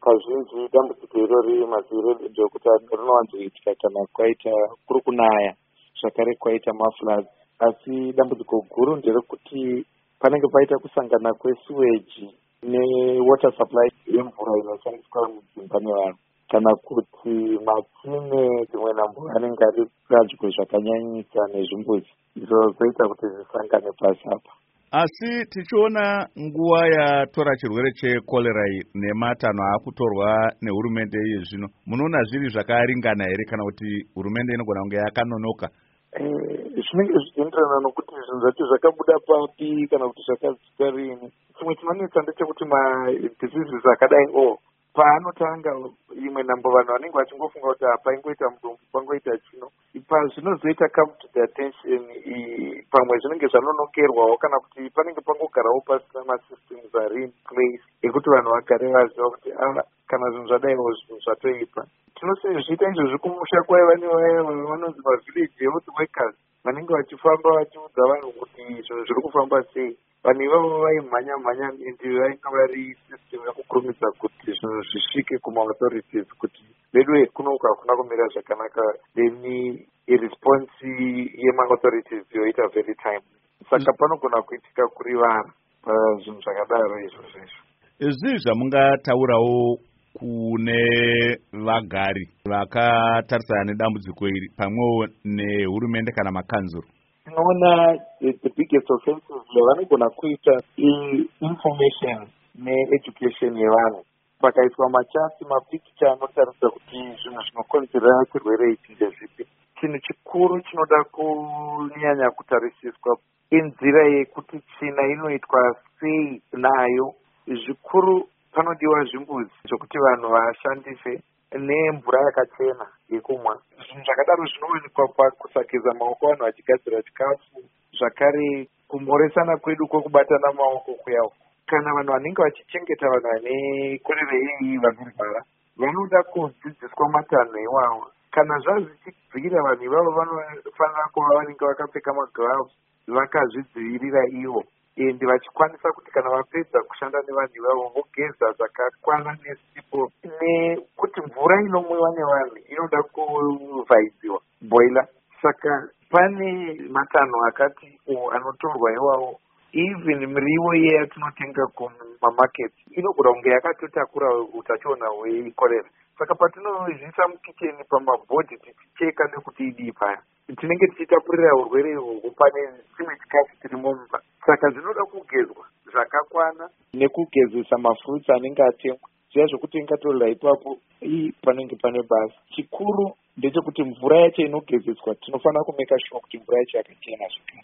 kazhinji dambudziko irori mazuviro ndekuti rinowanzoitika kana kwaita kuri kunaya zvakare kwaita mafloods. Asi dambudziko guru nderekuti panenge paita kusangana kwesuweji newater supply yemvura inoshandiswa mudzimba nevanhu, kana kuti matsime dzimwe nambo anenge ari pedyo zvakanyanyisa nezvimbuzi, izvo zvoita kuti zvisangane pasi apa. Asi tichiona nguva yatora chirwere chekorera nematanho akutorwa nehurumende iye zvino, munoona zviri zvakaringana here kana kuti hurumende inogona kunge yakanonoka? Zvinenge zvichienderana nokuti zvinhu zvacho zvakabuda papi kana kuti zvakadzika rini. Chimwe chinonetsa ndechekuti madhiseases akadai paanotanga imwe nhambo vanhu vanenge vachingofunga kuti paingoita mudumbu pangoita chino, pazvinozoita come to the attention pamwe zvinenge zvanonokerwawo kana kuti panenge pangogarawo pasina masystems ari in place ekuti vanhu vagare vaziva kuti kana zvinhu zvadaiwo zvinhu zvatoipa. Tinosezviita izvozvi kumusha kwaiva nevanonzi mavillage youth workers vanenge vachifamba vachiudza vanhu kuti zvinhu zviri kufamba sei. Vanhu ivavo vaimhanya endi vainge vari system yakukurumidza kuti zvinhu zvisvike kuma-authorities kuti vedu kunoku hakuna kumira zvakanaka, then iresponse yema-authorities yoita very time. Saka panogona kuitika kurivara pazvinhu zvakadaro izvozvo. Izvi zvamungataurawo kune vagari vakatarisana nedambudziko iri pamwewo nehurumende kana makanzuro? Tinoona the biggest offenses yavanogona kuita information ne-education yevanhu. Pakaiswa machasi mapikicha anotaridza kuti zvinhu zvinokonzera chirwere ichi ndezvipi. Chinhu chikuru chinoda kunyanya kutarisiswa inzira yekuti tsvina inoitwa sei nayo. Zvikuru panodiwa zvimbuzi zvokuti vanhu vashandise nemvura yakachena yekumwa. Zvinhu zvakadaro zvinowanikwa pakusakeza maoko vanhu vachigadzira chikafu, zvakare kumhoresana kwedu kwekubatana maoko kuyawo. Kana vanhu vanenge vachichengeta vanhu vane korera iyi vanorwara vanoda kudzidziswa matanho iwawo. Kana zvazvichibvira vanhu ivavo vanofanira kuva vanenge vakapfeka magloves vakazvidzivirira ivo, endi vachikwanisa kuti kana vapedza kushanda nevanhu ivavo vogeza zvakakwana nesipo, nekuti mvura inomwiwa nevanhu inoda kuvhaidziwa boiler. Saka pane matanho akati anotorwa iwawo. Even miriwo iye yatinotenga kumamarket inogona kunge yakatotakura utachiona hwekorera. Saka patinozviisa mukicheni pamabhodhi tichicheka nekuti idii paya, tinenge tichitapurira urwere ihwohwo pane chimwe chikafu chirimo mumba. Saka zvinoda kugezwa zvakakwana nekugezesa mafruits anenge atengwa. Zviya zvokuti ingatorera ipapo panenge pane basa. Chikuru ndechekuti mvura yacho inogezeswa tinofanira kumeka sure kuti mvura yacho yakachena zvakare.